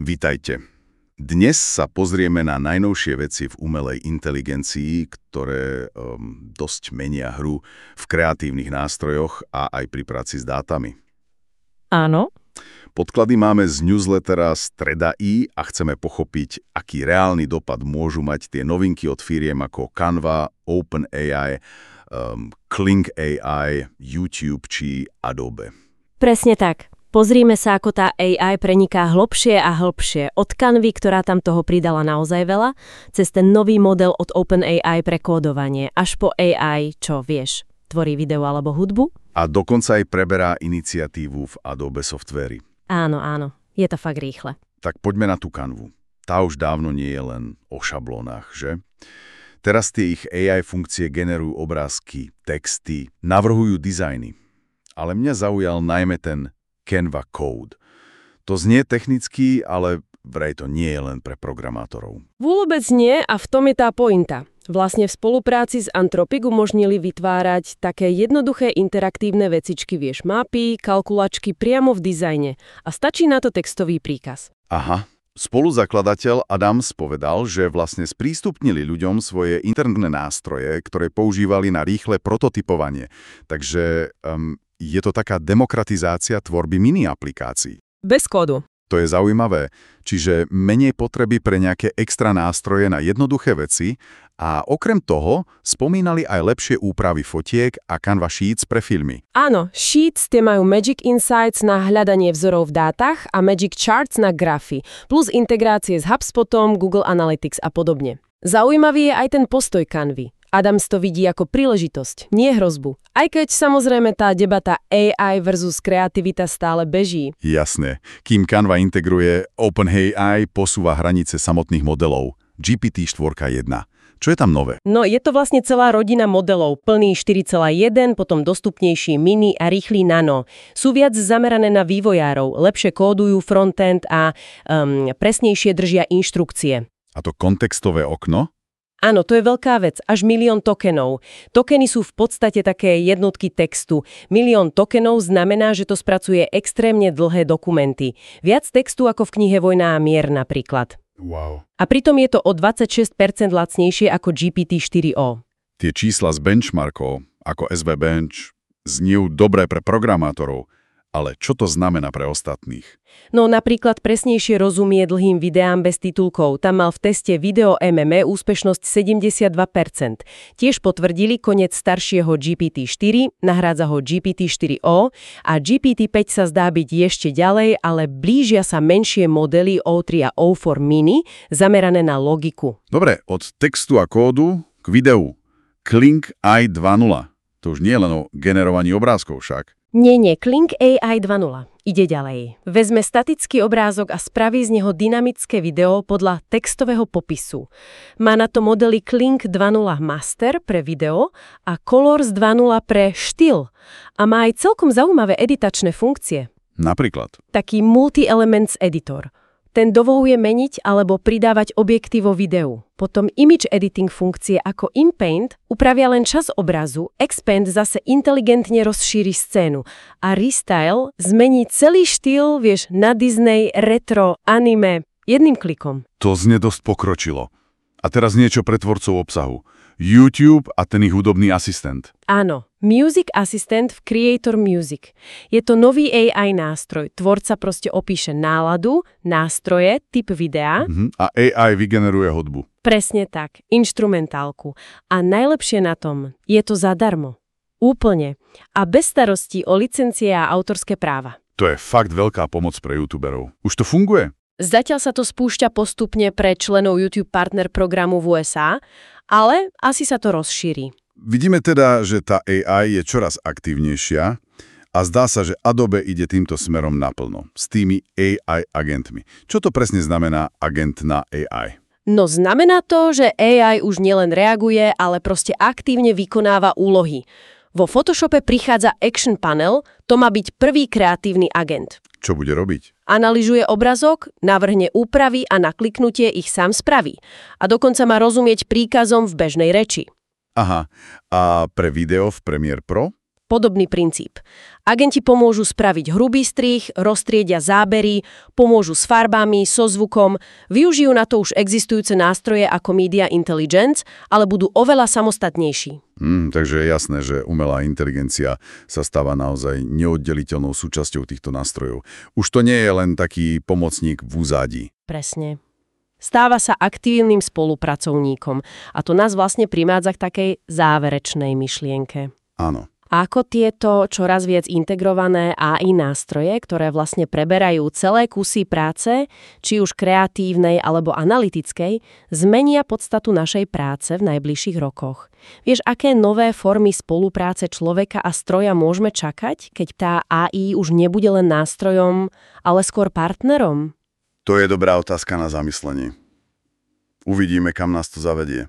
Vítajte. Dnes sa pozrieme na najnovšie veci v umelej inteligencii, ktoré dosť menia hru v kreatívnych nástrojoch a aj pri práci s dátami. Áno. Podklady máme z newslettera Streda.i a chceme pochopiť, aký reálny dopad môžu mať tie novinky od firiem ako Canva, OpenAI, Kling AI, YouTube či Adobe. Presne tak. Pozrime sa, ako tá AI preniká hlbšie a hlbšie. Od Canvy, ktorá tam toho pridala naozaj veľa, cez ten nový model od OpenAI pre kódovanie, až po AI, čo vieš, tvorí video alebo hudbu. A dokonca aj preberá iniciatívu v Adobe Software. Áno, je to fakt rýchle. Tak poďme na tú Canvu. Tá už dávno nie je len o šablónach, že? Teraz tie ich AI funkcie generujú obrázky, texty, navrhujú dizajny. Ale mňa zaujal najmä ten Canva Code. To znie technicky, ale vraj to nie je len pre programátorov. Vôbec nie a v tom je tá pointa. Vlastne v spolupráci s Anthropic umožnili vytvárať také jednoduché interaktívne vecičky, vieš, mapy, kalkulačky priamo v dizajne a stačí na to textový príkaz. Aha. Spoluzakladateľ Adams povedal, že vlastne sprístupnili ľuďom svoje interné nástroje, ktoré používali na rýchle prototypovanie. Takže je to taká demokratizácia tvorby mini-aplikácií. Bez kódu. To je zaujímavé. Čiže menej potreby pre nejaké extra nástroje na jednoduché veci a okrem toho spomínali aj lepšie úpravy fotiek a Canva Sheets pre filmy. Áno, Sheets tie majú Magic Insights na hľadanie vzorov v dátach a Magic Charts na grafy, plus integrácie s HubSpotom, Google Analytics a podobne. Zaujímavý je aj ten postoj Canvy. Adams to vidí ako príležitosť, nie hrozbu. Aj keď samozrejme tá debata AI versus kreativita stále beží. Jasné. Kým Canva integruje, OpenAI posúva hranice samotných modelov. GPT-4.1. Čo je tam nové? No, je to vlastne celá rodina modelov. Plný 4.1, potom dostupnejší mini a rýchly nano. Sú viac zamerané na vývojárov, lepšie kódujú frontend a presnejšie držia inštrukcie. A to kontextové okno? Áno, to je veľká vec, až 1 000 000 tokenov. Tokeny sú v podstate také jednotky textu. 1 000 000 tokenov znamená, že to spracuje extrémne dlhé dokumenty. Viac textu ako v knihe Vojna a mier napríklad. Wow. A pritom je to o 26% lacnejšie ako GPT-4o. Tie čísla z benchmarkov, ako SV Bench, zniejú dobré pre programátorov, ale čo to znamená pre ostatných? No napríklad presnejšie rozumie dlhým videám bez titulkov. Tam mal v teste video MME úspešnosť 72%. Tiež potvrdili koniec staršieho GPT-4, nahrádza ho GPT-4o a GPT-5 sa zdá byť ešte ďalej, ale blížia sa menšie modely O3 a O4 mini, zamerané na logiku. Dobre, od textu a kódu k videu. Kling AI 2.0. To už nie je len o generovaní obrázkov však. Nie, Kling AI 2.0. Ide ďalej. Vezme statický obrázok a spraví z neho dynamické video podľa textového popisu. Má na to modely Kling 2.0 Master pre video a Colors 2.0 pre štýl. A má aj celkom zaujímavé editačné funkcie. Napríklad? Taký multi-elements editor. Ten dovoluje meniť alebo pridávať objektív vo videu. Potom image editing funkcie ako InPaint upravia len čas obrazu, Expand zase inteligentne rozšíri scénu a Restyle zmení celý štýl, vieš, na Disney, retro, anime, jedným klikom. To znie dosť pokročilo. A teraz niečo pre tvorcov obsahu. YouTube a ten ich hudobný asistent. Áno, Music Assistant v Creator Music. Je to nový AI nástroj. Tvorca proste opíše náladu, nástroje, typ videa. A AI vygeneruje hudbu. Presne tak, inštrumentálku. A najlepšie na tom, je to zadarmo. Úplne. A bez starostí o licencie a autorské práva. To je fakt veľká pomoc pre youtuberov. Už to funguje? Zatiaľ sa to spúšťa postupne pre členov YouTube Partner programu v USA, ale asi sa to rozšíri. Vidíme teda, že tá AI je čoraz aktívnejšia a zdá sa, že Adobe ide týmto smerom naplno, s tými AI agentmi. Čo to presne znamená agent na AI? No znamená to, že AI už nielen reaguje, ale proste aktívne vykonáva úlohy. Vo Photoshope prichádza Action Panel, to má byť prvý kreatívny agent. Čo bude robiť? Analyzuje obrazok, navrhne úpravy a na kliknutie ich sám spraví. A dokonca má rozumieť príkazom v bežnej reči. Aha, a pre video v Premiere Pro? Podobný princíp. Agenti pomôžu spraviť hrubý strih, roztriedia zábery, pomôžu s farbami, so zvukom, využijú na to už existujúce nástroje ako Media Intelligence, ale budú oveľa samostatnejší. Takže je jasné, že umelá inteligencia sa stáva naozaj neoddeliteľnou súčasťou týchto nástrojov. Už to nie je len taký pomocník v úzadí. Presne. Stáva sa aktívnym spolupracovníkom a to nás vlastne primádza k takej záverečnej myšlienke. Áno. A ako tieto čoraz viac integrované AI nástroje, ktoré vlastne preberajú celé kusy práce, či už kreatívnej alebo analytickej, zmenia podstatu našej práce v najbližších rokoch. Vieš, aké nové formy spolupráce človeka a stroja môžeme čakať, keď tá AI už nebude len nástrojom, ale skôr partnerom? To je dobrá otázka na zamyslenie. Uvidíme, kam nás to zavedie.